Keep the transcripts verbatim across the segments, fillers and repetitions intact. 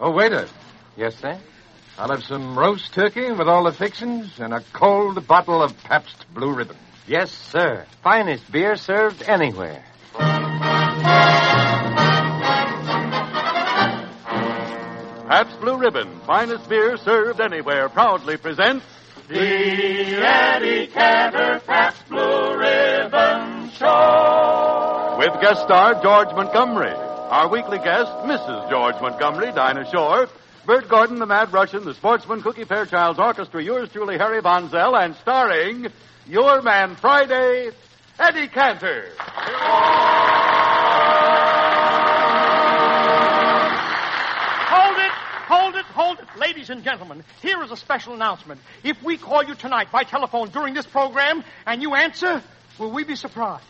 Oh, waiter. Yes, sir? I'll have some roast turkey with all the fixings and a cold bottle of Pabst Blue Ribbon. Yes, sir. Finest beer served anywhere. Pabst Blue Ribbon, finest beer served anywhere, proudly presents The Eddie Cantor Pabst Blue Ribbon Show. with guest star George Montgomery. Our weekly guest, Missus George Montgomery, Dinah Shore, Bert Gordon, the Mad Russian, the Sportsman, Cookie Fairchild's Orchestra, yours truly, Harry Von Zell, and starring your man Friday, Eddie Cantor. Hold it, hold it, hold it. Ladies and gentlemen, here is a special announcement. If we call you tonight by telephone during this program and you answer, will we be surprised?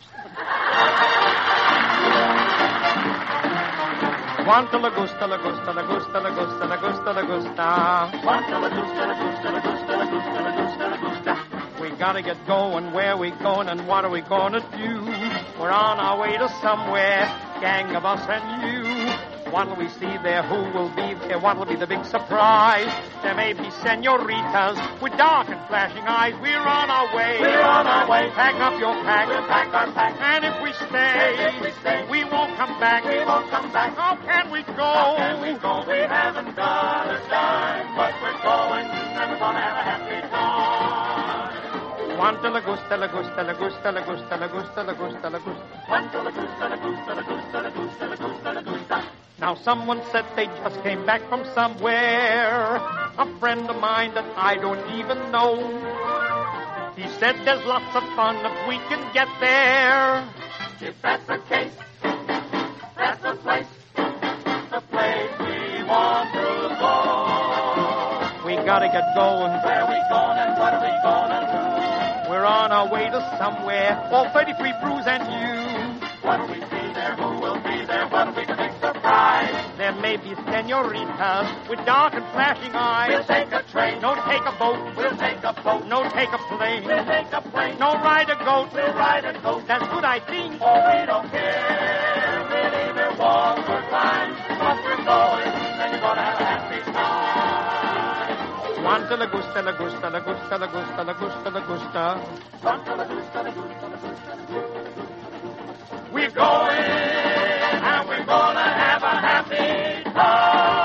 Quanta la gusta, la gusta, la gusta, la gusta, la gusta, la gusta. Quanta la gusta, la gusta, la gusta, la gusta, la gusta, la gusta. We gotta get going, where we going and what are we gonna do? We're on our way to somewhere, gang of us and you. What'll we see there? Who will be there? What'll be the big surprise? There may be senoritas with dark and flashing eyes. We're on our way. We're on our way. Pack up your pack. We'll pack our pack. And if we stay, And if we stay, we won't come back. We won't come back. How can we go? How can we go? We haven't got a dime, but we're going and we're gonna have a happy time. Quanta la gusta, la gusta, la gusta, la gusta, la gusta, la gusta, la gusta. Quanta la gusta, la gusta, la gusta, la gusta, la gusta, la gusta. Now someone said they just came back from somewhere. A friend of mine that I don't even know. He said there's lots of fun if we can get there. If that's the case, that's the place, the place we want to go. We gotta get going. Where we going and what are we gonna We're on our way to somewhere. All thirty-three brews and you. do? What'll we see there? Who will be there? What'll be the big surprise? There may be senoritas with dark and flashing eyes. We'll take a train. No take a boat. We'll take a boat. No take a plane. We'll take a plane. No ride a goat. We'll ride a goat. That's good, I think. Oh, we don't care. We'll either walk or climb. But we're going, and you're gonna have a happy time. Quanta la gusta, la gusta, la gusta, la gusta, la gusta, la gusta. Quanta la gusta, la gusta, la gusta, la gusta, la gusta. We're Going, and we're gonna have a happy time.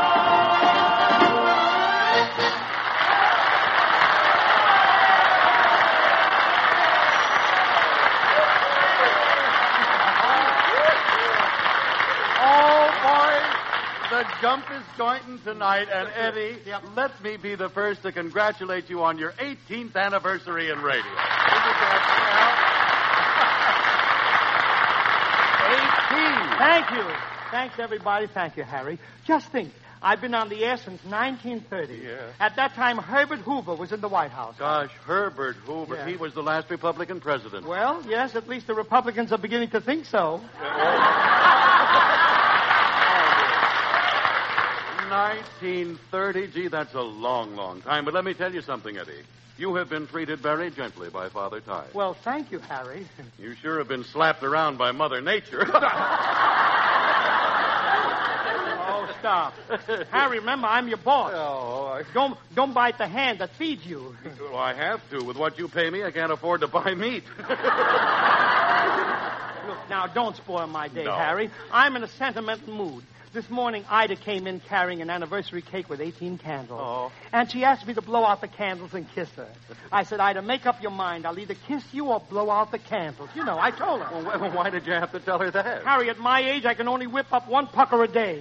Oh, boy, the jump is jointing tonight, and Eddie, let me be the first to congratulate you on your eighteenth anniversary in radio. eighteen. Thank you. Thanks, everybody. Thank you, Harry. Just think, I've been on the air since nineteen thirty. Yeah. At that time, Herbert Hoover was in the White House. Gosh, Herbert Hoover, Yeah. he was the last Republican president. Well, yes, at least the Republicans are beginning to think so. nineteen thirty, gee, that's a long, long time. But let me tell you something, Eddie. You have been treated very gently by Father Time. Well, thank you, Harry. You sure have been slapped around by Mother Nature. Oh, stop. Harry, remember, I'm your boss. Oh, I... Don't, don't bite the hand that feeds you. Well, I have to. With what you pay me, I can't afford to buy meat. Look, now, don't spoil my day, No. Harry. I'm in a sentimental mood. This morning, Ida came in carrying an anniversary cake with eighteen candles. Oh. And she asked me to blow out the candles and kiss her. I said, Ida, make up your mind. I'll either kiss you or blow out the candles. You know, I told her. Well, wh- why did you have to tell her that? Harry, at my age, I can only whip up one pucker a day.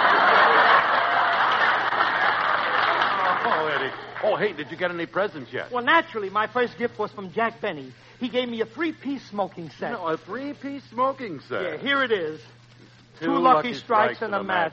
Oh, Eddie. Oh, hey, did you get any presents yet? Well, naturally, my first gift was from Jack Benny. He gave me a three-piece smoking set. No, a three-piece smoking set. Yeah, here it is. Two Two, lucky, strikes, and a match.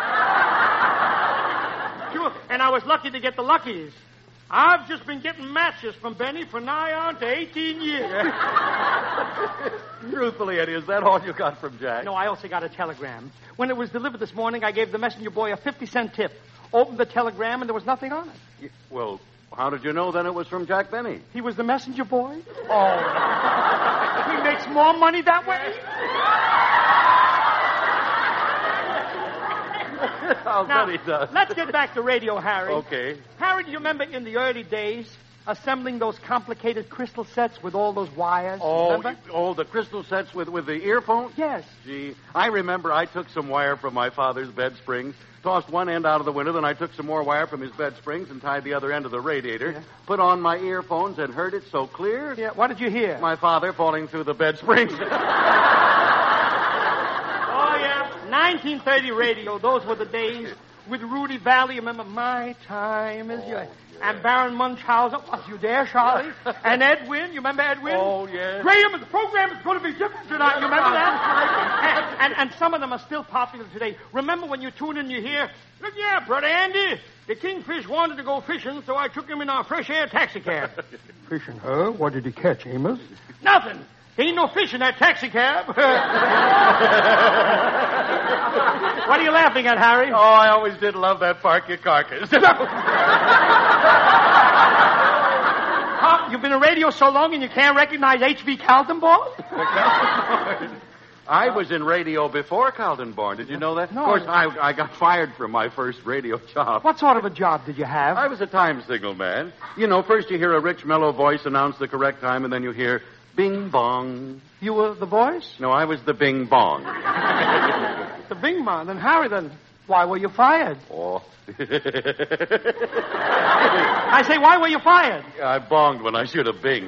Sure, and I was lucky to get the luckies. I've just been getting matches from Benny for nigh on to eighteen years. Truthfully, Eddie, is that all you got from Jack? No, I also got a telegram. When it was delivered this morning, I gave the messenger boy a fifty-cent tip. Opened the telegram, and there was nothing on it. Y- Well, how did you know then it was from Jack Benny? He was the messenger boy? Oh. He makes more money that way? I'll Now, bet he does. let's get back to radio, Harry. Okay. Harry, do you remember in the early days assembling those complicated crystal sets with all those wires? Oh, Remember? you- oh, the crystal sets with, with the earphones? Yes. Gee, I remember I took some wire from my father's bed springs, tossed one end out of the window, then I took some more wire from his bed springs and tied the other end to the radiator, Yeah. put on my earphones and heard it so clear. Yeah, what did you hear? My father falling through the bed springs. Oh, yeah. nineteen thirty radio. Those were the days with Rudy Valley. Remember, my time is yours. And Baron Munchausen. Was you there, Charlie? And Edwin. You remember Edwin? Oh, yes. Graham, the program is going to be different tonight. You remember that? and, and, and some of them are still popular today. Remember when you tune in, you hear, look, yeah, Brother Andy, the kingfish wanted to go fishing, so I took him in our fresh air taxicab. Fishing, huh? What did he catch, Amos? Nothing. There ain't no fish in that taxicab. What are you laughing at, Harry? Oh, I always did love that Park Your Carcass. Huh? You've been in radio so long and you can't recognize H B Kaltenborn? I was in radio before Caldenborn. Did you know that? No. Of course, I, I got fired from my first radio job. What sort of a job did you have? I was a time signal man. You know, first you hear a rich, mellow voice announce the correct time, and then you hear bing bong. You were the voice? No, I was the bing bong. The Bing Man. Then, Harry, then why were you fired? Oh. I say, why were you fired? I bonged when I should have binged.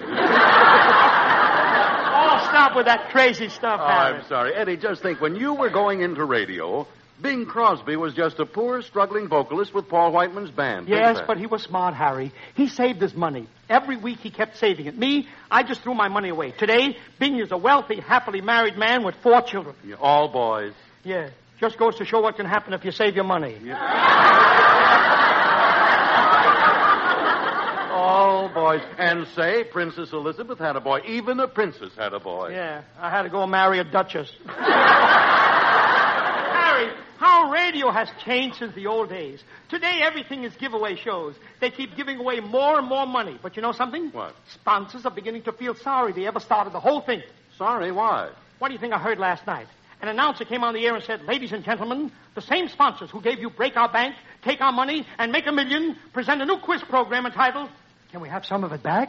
Oh, stop with that crazy stuff, Oh, Harry. I'm sorry. Eddie, just think, when you were going into radio, Bing Crosby was just a poor, struggling vocalist with Paul Whiteman's band. Think Yes, that. but he was smart, Harry. He saved his money. Every week he kept saving it. Me, I just threw my money away. Today, Bing is a wealthy, happily married man with four children. Yeah, all boys. Yeah, just goes to show what can happen if you save your money. All boys. And say, Princess Elizabeth had a boy. Even the princess had a boy. Yeah, I had to go marry a duchess. Harry, how radio has changed since the old days. Today, everything is giveaway shows. They keep giving away more and more money. But you know something? What? Sponsors are beginning to feel sorry they ever started the whole thing. Sorry, why? What do you think I heard last night? An announcer came on the air and said, ladies and gentlemen, the same sponsors who gave you Break Our Bank, Take Our Money, and Make a Million present a new quiz program entitled, Can We Have Some of It Back?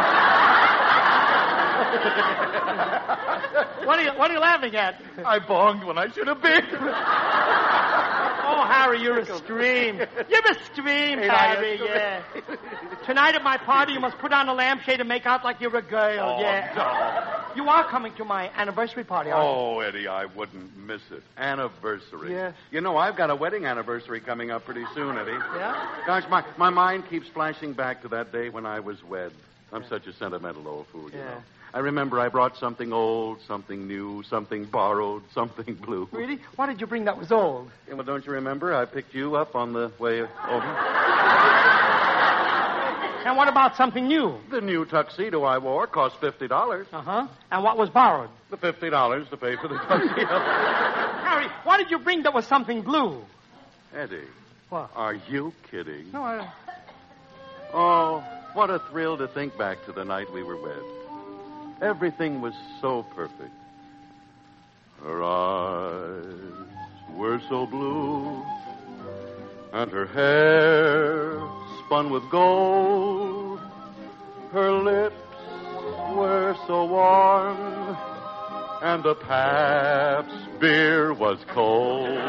What are you, what are you laughing at? I bonged when I should have been. Oh, Harry, you're a scream. You're a scream, Ain't I a Harry, scream? yeah. Tonight at my party, you must put on a lampshade and make out like you're a girl, Oh, yeah. You are coming to my anniversary party, aren't you? Oh, Eddie, I wouldn't miss it. Anniversary. Yes. You know, I've got a wedding anniversary coming up pretty soon, Eddie. Yeah? Gosh, my, my mind keeps flashing back to that day when I was wed. I'm such a sentimental old fool, you Yeah. know. I remember I brought something old, something new, something borrowed, something blue. Really? What did you bring that was old? Yeah, well, don't you remember? I picked you up on the way over. And what about something new? The new tuxedo I wore cost fifty dollars. Uh-huh. And what was borrowed? The fifty dollars to pay for the tuxedo. Harry, what did you bring that was something blue? Eddie, What? are you kidding? No, I... Oh, what a thrill to think back to the night we were wed. Everything was so perfect. Her eyes were so blue, and her hair spun with gold. Her lips were so warm, and the Pabst beer was cold.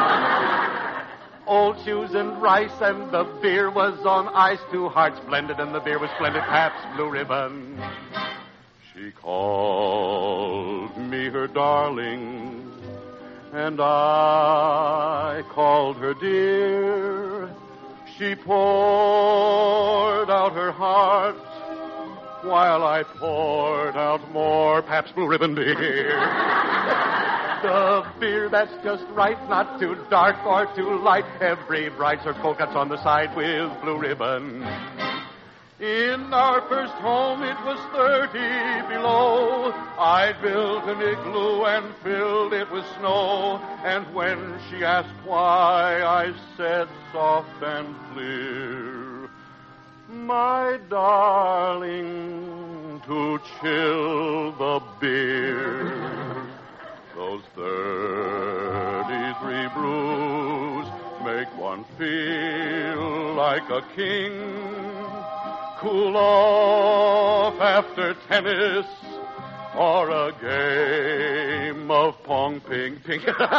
Old shoes and rice, and the beer was on ice. Two hearts blended, and the beer was splendid. Pabst Blue Ribbon. She called me her darling, and I called her dear. She poured out her heart while I poured out more Pabst Blue Ribbon beer. The beer that's just right, not too dark or too light. Every bright serve cold cuts on the side with Blue Ribbon. In our first home it was thirty below. I built an igloo and filled it with snow. And when she asked why, I said soft and clear, my darling, to chill the beer. Those thirty-three brews make one feel like a king. Cool off after tennis or a game of pong ping ping. What are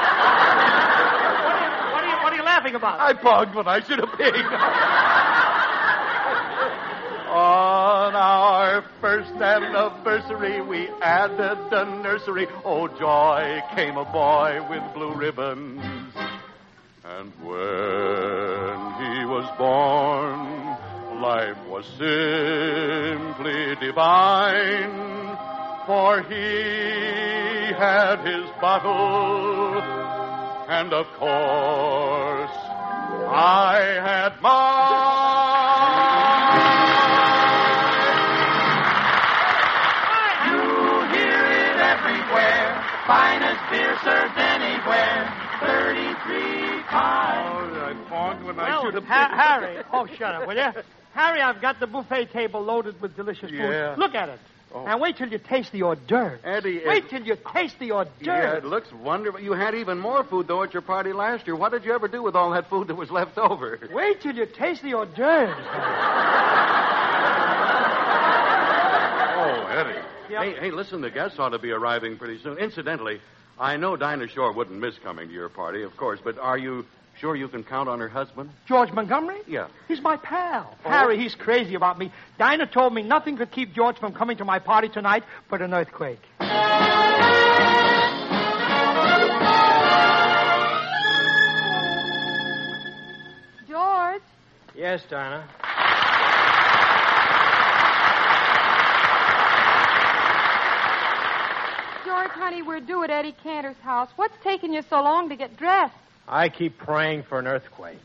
you, what are you laughing about? I ponged when I should have pinged. On our first anniversary, we added a nursery. Oh, joy, came a boy with blue ribbons. And when he was born, life was simply divine. For he had his bottle, and of course, I had mine. Finest beer served anywhere. thirty-three kinds. Oh, I ponged when I Well, should have ha- Harry. Oh, shut up, will you? Harry, I've got the buffet table loaded with delicious food. Yeah. Look at it. Oh. Now, wait till you taste the hors d'oeuvres. Eddie, it- Wait till you taste the hors Yeah, d'oeuvres. it looks wonderful. You had even more food, though, at your party last year. What did you ever do with all that food that was left over? Wait till you taste the hors d'oeuvres. Oh, Eddie. Yep. Hey, hey, listen, the guests ought to be arriving pretty soon. Incidentally, I know Dinah Shore wouldn't miss coming to your party, of course, but are you sure you can count on her husband? George Montgomery? Yeah. He's my pal. Oh. Harry, he's crazy about me. Dinah told me nothing could keep George from coming to my party tonight but an earthquake. George? Yes, Dinah. George, honey, we're due at Eddie Cantor's house. What's taking you so long to get dressed? I keep praying for an earthquake.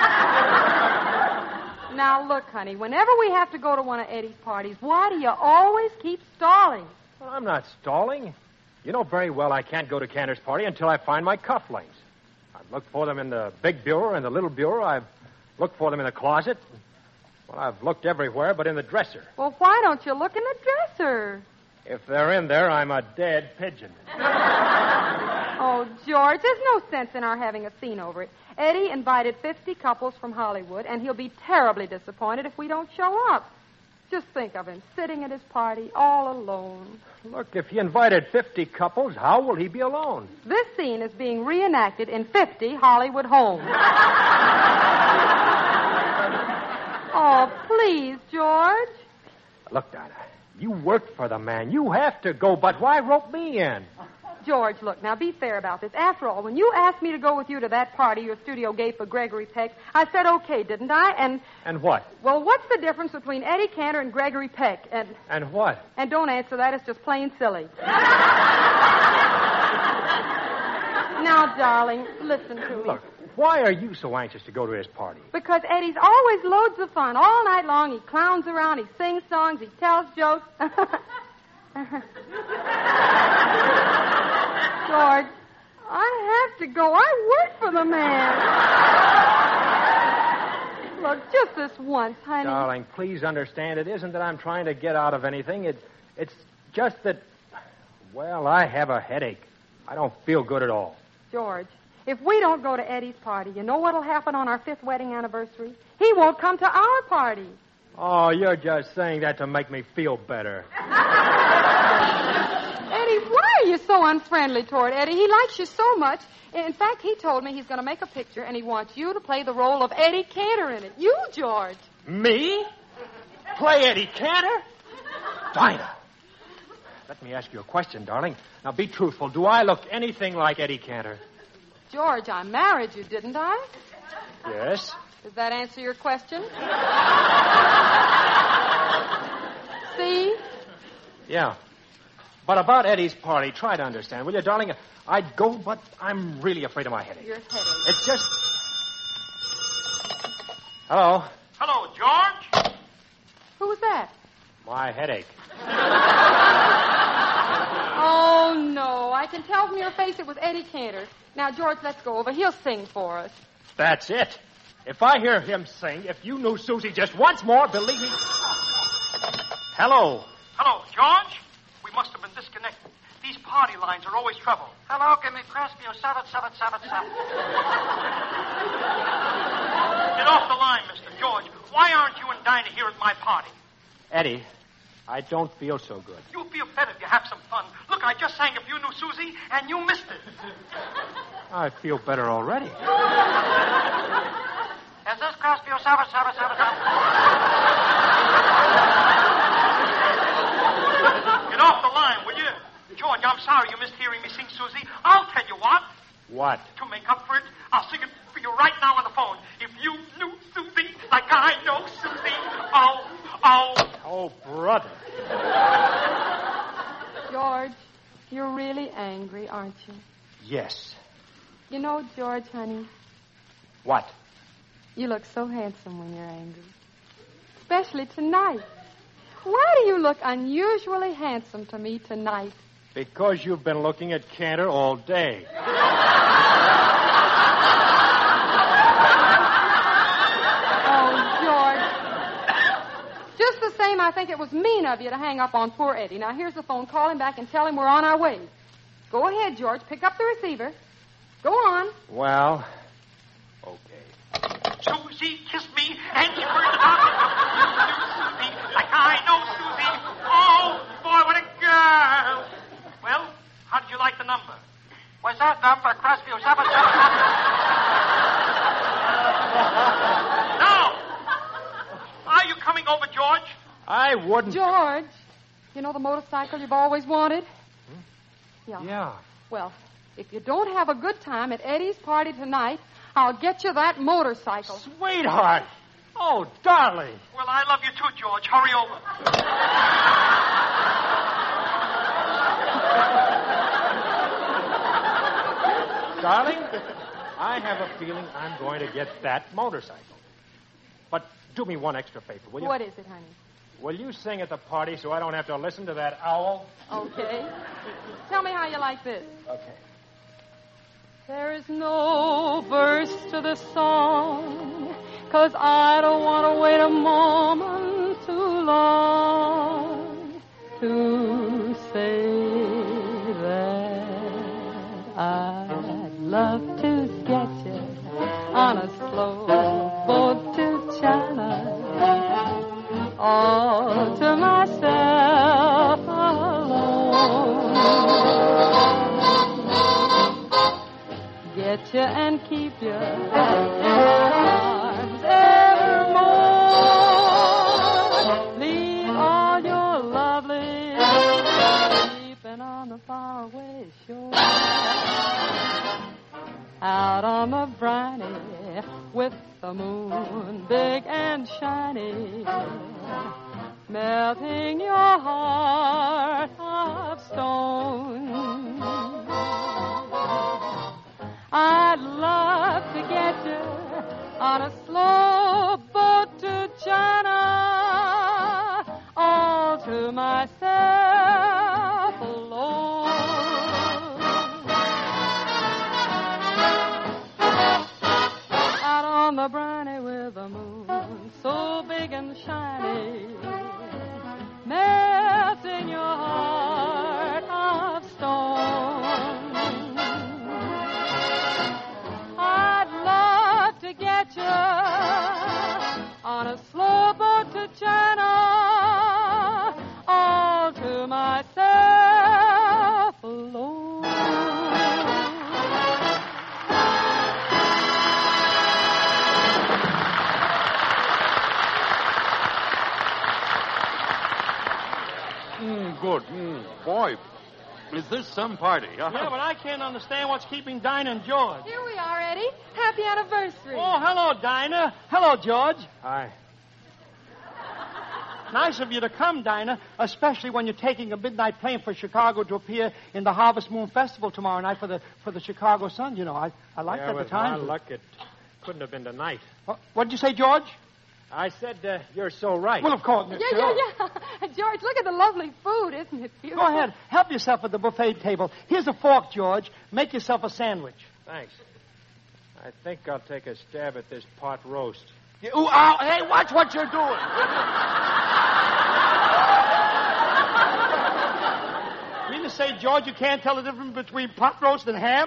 Now, look, honey, whenever we have to go to one of Eddie's parties, why do you always keep stalling? Well, I'm not stalling. You know very well I can't go to Cantor's party until I find my cufflinks. I've looked for them in the big bureau and the little bureau. I've looked for them in the closet. Well, I've looked everywhere but in the dresser. Well, why don't you look in the dresser? If they're in there, I'm a dead pigeon. Oh, George, there's no sense in our having a scene over it. Eddie invited fifty couples from Hollywood, and he'll be terribly disappointed if we don't show up. Just think of him sitting at his party all alone. Look, if he invited fifty couples, how will he be alone? This scene is being reenacted in fifty Hollywood homes. Oh, please, George. Look, Dinah, you work for the man. You have to go, but why rope me in? George, look, now be fair about this. After all, when you asked me to go with you to that party your studio gave for Gregory Peck, I said okay, didn't I? And, And what? well, what's the difference between Eddie Cantor and Gregory Peck? And, And what? and don't answer that, it's just plain silly. Now, darling, listen to me. Look, why are you so anxious to go to his party? Because Eddie's always loads of fun. All night long, he clowns around, he sings songs, he tells jokes. George, I have to go. I work for the man. Look, just this once, honey. Darling, please understand, it isn't that I'm trying to get out of anything. It, it's just that, well, I have a headache. I don't feel good at all. George, if we don't go to Eddie's party, you know what'll happen on our fifth wedding anniversary? He won't come to our party. Oh, you're just saying that to make me feel better. Eddie, why are you so unfriendly toward Eddie? He likes you so much. In fact, he told me he's going to make a picture, and he wants you to play the role of Eddie Cantor in it. You, George. Me? Play Eddie Cantor? Dinah, let me ask you a question, darling. Now, be truthful. Do I look anything like Eddie Cantor? George, I married you, didn't I? Yes. Does that answer your question? See? Yeah. But about Eddie's party, try to understand, will you, darling? I'd go, but I'm really afraid of my headache. Your headache. It's just... Hello? Hello, George. Who was that? My headache. Oh, no. I can tell from your face it was Eddie Cantor. Now, George, let's go over. He'll sing for us. That's it. If I hear him sing, if you knew Susie just once more, believe me... Hello. Hello, George. We must have been disconnected. These party lines are always trouble. Hello, give me Crestview seven seven seven seven. Get off the line, Mister George. Why aren't you and Dinah here at my party? Eddie, I don't feel so good. You'll feel better if you have some fun. Look, I just sang If You Knew Susie, and you missed it. I feel better already. Is this Crestview seven seven seven seven? Get off the line, will you? George, I'm sorry you missed hearing me sing Susie. I'll tell you what. What? To make up for it, I'll sing it for you right now on the phone. If you knew Susie like I know Susie, oh, oh. Oh, brother. George, you're really angry, aren't you? Yes. You know, George, honey, What? you look so handsome when you're angry. Especially tonight. Why do you look unusually handsome to me tonight? Because you've been looking at Cantor all day. Oh, George. Just the same, I think it was mean of you to hang up on poor Eddie. Now, here's the phone. Call him back and tell him we're on our way. Go ahead, George. Pick up the receiver. Go on. Well, okay. Susie kissed me, and she heard the doctor. Susie, like I know Susie. Oh, boy, what a girl. Well, how did you like the number? Was that number Crestview seven seven seven? No. Are you coming over, George? I wouldn't. George, you know the motorcycle you've always wanted? Hmm? Yeah. Yeah. Well, if you don't have a good time at Eddie's party tonight, I'll get you that motorcycle. Sweetheart. Oh, darling. Well, I love you too, George. Hurry over. Darling, I have a feeling I'm going to get that motorcycle. But do me one extra favor, will you? What is it, honey? Will you sing at the party so I don't have to listen to that owl? Okay. Tell me how you like this. Okay. There is no verse to the song, 'cause I don't want to wait a moment too long to say that I'd love to get you on a slow boat to China, all to myself alone. Get you and keep you in arms evermore. Leave all your lovely sleeping on the faraway shore. Out on the briny with the moon big and shiny, melting your heart of stone. I'd love to get you on a slow boat to China, all to myself alone. Out on the briny with the moon so big and shiny, melting your heart of stone. To get you on a slow boat to China, all to myself alone. Mm, good. Mm, boy, is this some party? Huh? Yeah, but I can't understand what's keeping Dinah and George. Here we are, Eddie. Happy anniversary. Oh, hello, Dinah. Hello, George. Hi. Nice of you to come, Dinah, especially when you're taking a midnight plane for Chicago to appear in the Harvest Moon Festival tomorrow night for the for the Chicago Sun. You know, I, I like yeah, that with the time. my luck, it couldn't have been tonight. What, what'd you say, George? I said uh, you're so right. Well, of course. Yeah, yeah, yeah. George, look at the lovely food. Isn't it beautiful? Go ahead. Help yourself at the buffet table. Here's a fork, George. Make yourself a sandwich. Thanks. I think I'll take a stab at this pot roast. Yeah, ooh, ow, hey, watch what you're doing. You mean to say, George, you can't tell the difference between pot roast and ham?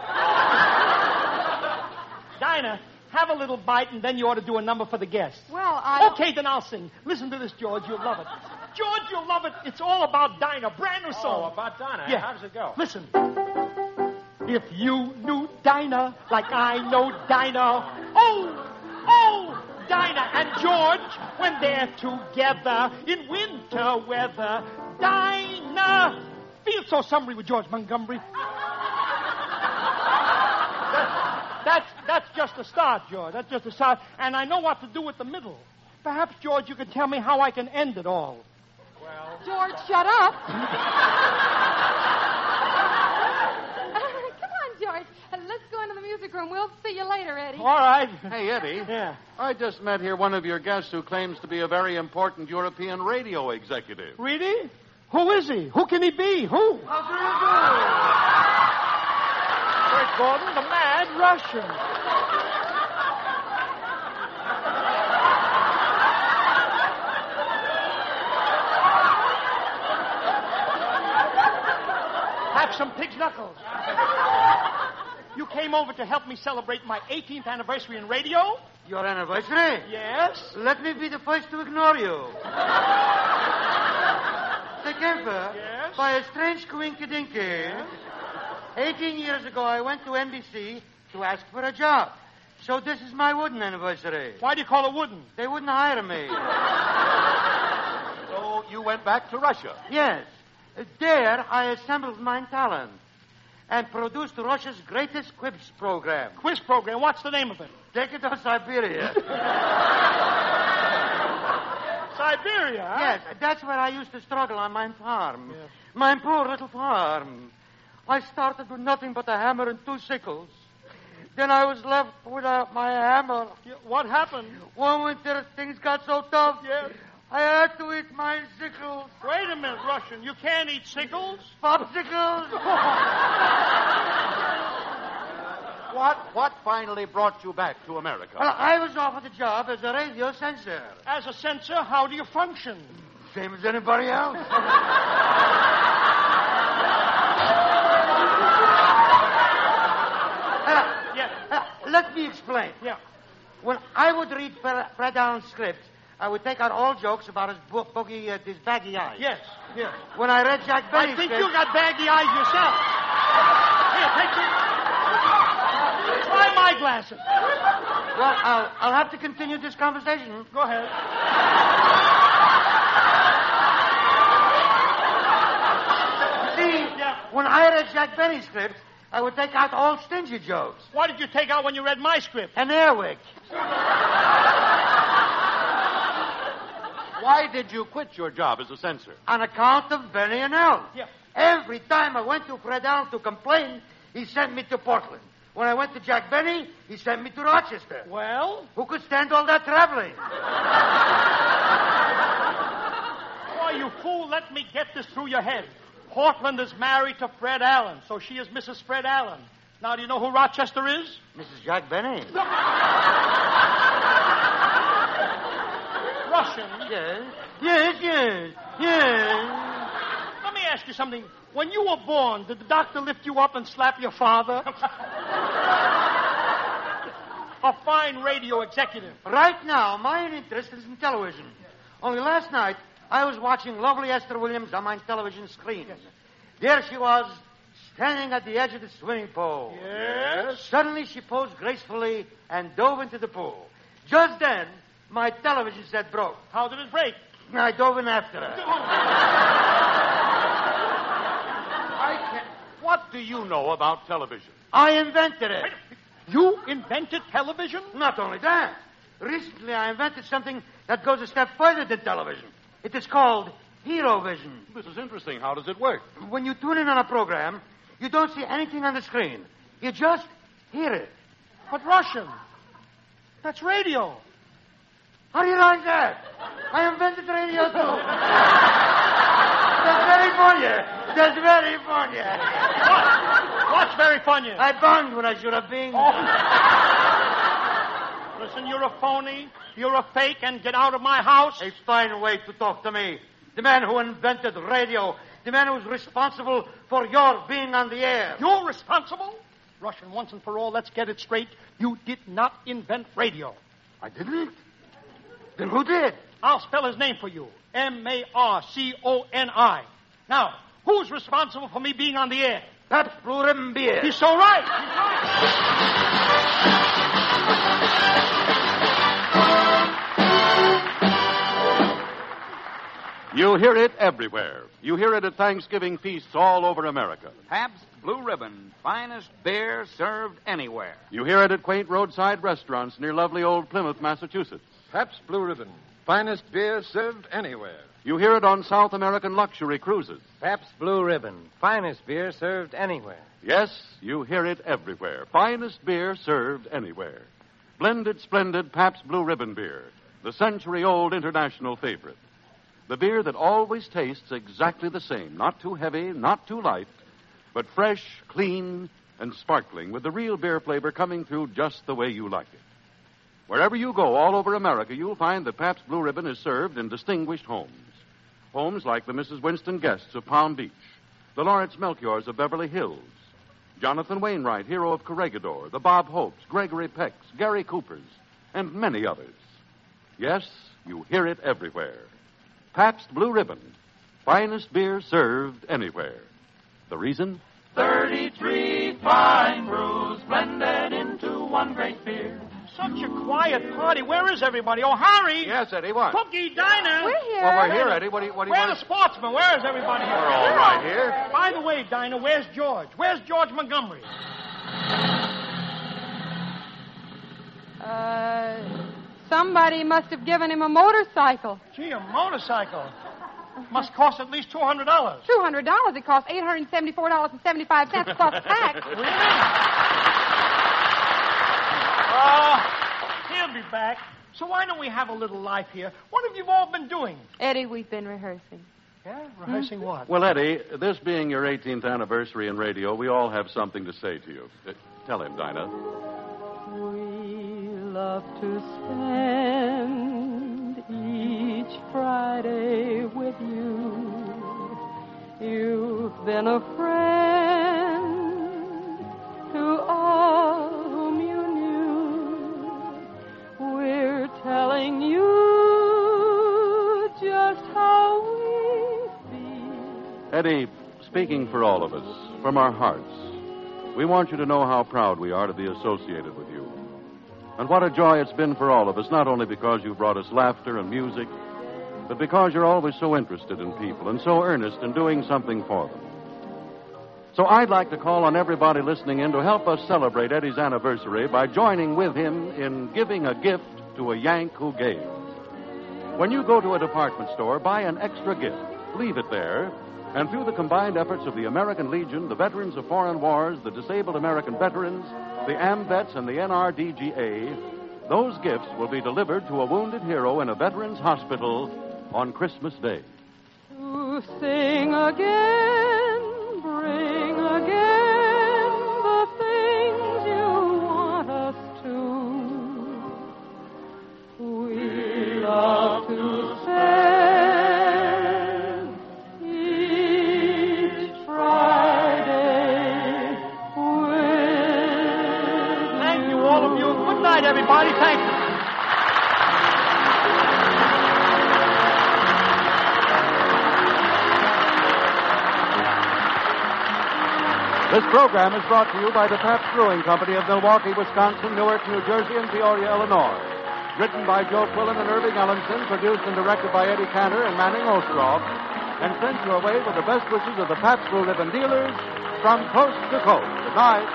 Dinah, have a little bite, and then you ought to do a number for the guests. Well, I... Okay, then I'll sing. Listen to this, George. You'll love it. George, you'll love it. It's all about Dinah. Brand new song. Oh, about Dinah. Yeah. How does it go? Listen. If you knew Dinah like I know Dinah, oh, oh, Dinah and George, when they're together in winter weather, Dinah feels so summery with George Montgomery. That, that's, that's just a start, George. That's just a start. And I know what to do with the middle. Perhaps, George, you can tell me how I can end it all. Well... George, shut up. George, let's go into the music room. We'll see you later, Eddie. All right. Hey, Eddie. Yeah. I just met here one of your guests who claims to be a very important European radio executive. Really? Who is he? Who can he be? Who? How do you do? Bert Gordon, the mad Russian. Have some pig's knuckles. You came over to help me celebrate my eighteenth anniversary in radio? Your anniversary? Yes. Let me be the first to ignore you. Say, Kemper, Yes? by a strange coinkydinky, Yes? eighteen years ago I went to N B C to ask for a job. So this is my wooden anniversary. Why do you call it wooden? They wouldn't hire me. So you went back to Russia. Yes. There I assembled my talent and produced Russia's greatest quiz program. Quiz program. What's the name of it? Take it to Siberia. Siberia, huh? Yes, that's where I used to struggle on my farm. Yes. My poor little farm. I started with nothing but a hammer and two sickles. Then I was left without my hammer. Yeah, what happened? One winter, things got so tough. Yes. I had to eat my sickles. Wait a minute, Russian. You can't eat sickles? Popsicles. What what finally brought you back to America? Well, I was offered a job as a radio censor. As a censor, how do you function? Same as anybody else. Uh, Yeah. uh, let me explain. Yeah. When I would read Fred, Fred Allen's script, I would take out all jokes about his bo- boogie, uh, his baggy eyes. Yes. Yes. When I read Jack Benny's I think script, you got baggy eyes yourself. Here, take your... Try my glasses. well, I'll, I'll have to continue this conversation. Go ahead. See, Yeah. when I read Jack Benny's script, I would take out all stingy jokes. What did you take out when you read my script? An airwick. Why did you quit your job as a censor? On account of Benny and Al. Yeah. Every time I went to Fred Allen to complain, he sent me to Portland. When I went to Jack Benny, he sent me to Rochester. Well? Who could stand all that traveling? Why, you fool, let me get this through your head. Portland is married to Fred Allen, so she is Missus Fred Allen. Now, do you know who Rochester is? Missus Jack Benny. Russian. Yes. Yes, yes, yes. Let me ask you something. When you were born, did the doctor lift you up and slap your father? A fine radio executive. Right now, my interest is in television. Only last night, I was watching lovely Esther Williams on my television screen. Yes. There she was, standing at the edge of the swimming pool. Yes? Suddenly, she posed gracefully and dove into the pool. Just then, my television set broke. How did it break? I dove in after her. I can't... What do you know about television? I invented it. You invented television? Not only that, recently I invented something that goes a step further than television. It is called Hero Vision. This is interesting. How does it work? When you tune in on a program, you don't see anything on the screen. You just hear it. But Russian. That's radio. How do you like that? I invented radio, too. That's very funny. That's very funny. What? What's very funny? I bunged when I should have been. Oh. Listen, you're a phony. You're a fake, and get out of my house. A fine way to talk to me. The man who invented radio The man who's responsible for your being on the air. You're responsible? Russian, once and for all, let's get it straight. You did not invent radio. I didn't? Then who did? I'll spell his name for you. M A R C O N I. Now, who's responsible for me being on the air? Pabst Blue Ribbon beer. He's so right. He's right. You hear it everywhere. You hear it at Thanksgiving feasts all over America. Pabst Blue Ribbon, finest beer served anywhere. You hear it at quaint roadside restaurants near lovely old Plymouth, Massachusetts. Pabst Blue Ribbon, finest beer served anywhere. You hear it on South American luxury cruises. Pabst Blue Ribbon, finest beer served anywhere. Yes, you hear it everywhere. Finest beer served anywhere. Blended, splendid Pabst Blue Ribbon beer, the century-old international favorite. The beer that always tastes exactly the same. Not too heavy, not too light, but fresh, clean, and sparkling with the real beer flavor coming through just the way you like it. Wherever you go all over America, you'll find that Pabst Blue Ribbon is served in distinguished homes. Homes like the Missus Winston Guests of Palm Beach, the Lawrence Melchiors of Beverly Hills, Jonathan Wainwright, hero of Corregidor, the Bob Hopes, Gregory Pecks, Gary Coopers, and many others. Yes, you hear it everywhere. Pabst Blue Ribbon, finest beer served anywhere. The reason? Thirty-three fine brews blended into one great beer. Such a quiet party. Where is everybody? Oh, Harry! Yes, Eddie, what? Cookie, Dinah! We're here. Well, we're here, Eddie. What do you, what do you Where are want? the sportsmen? Where is everybody here? We're all right here. By the way, Dinah, where's George? Where's George Montgomery? Uh, somebody must have given him a motorcycle. Gee, a motorcycle. Must cost at least two hundred dollars. two hundred dollars. It costs eight hundred seventy-four dollars and seventy-five cents plus tax. Oh, he'll be back. So why don't we have a little life here? What have you all been doing? Eddie, we've been rehearsing. Yeah, rehearsing Hmm? what? Well, Eddie, this being your eighteenth anniversary in radio, we all have something to say to you. Uh, tell him, Dinah. We love to spend each Friday with you. You've been a friend to all whom you knew. We're telling you just how we feel. Eddie, speaking for all of us, from our hearts, we want you to know how proud we are to be associated with you. And what a joy it's been for all of us, not only because you brought us laughter and music, but because you're always so interested in people and so earnest in doing something for them. So I'd like to call on everybody listening in to help us celebrate Eddie's anniversary by joining with him in giving a gift to a Yank who gave. When you go to a department store, buy an extra gift, leave it there, and through the combined efforts of the American Legion, the Veterans of Foreign Wars, the Disabled American Veterans, the AMVETS, and the N R D G A, those gifts will be delivered to a wounded hero in a veterans hospital on Christmas Day. To sing again, bring again the things you want us to. We love to spend each Friday with Thank you, all of you. Good night, everybody. Thank you. This program is brought to you by the Pabst Brewing Company of Milwaukee, Wisconsin, Newark, New Jersey, and Peoria, Illinois. Written by Joe Quillen and Irving Ellenson, produced and directed by Eddie Cantor and Manning Ostroff, and sent your way with the best wishes of the Pabst Blue Ribbon dealers from coast to coast. Good night.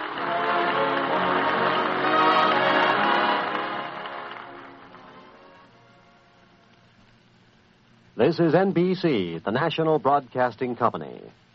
This is N B C, the national broadcasting company.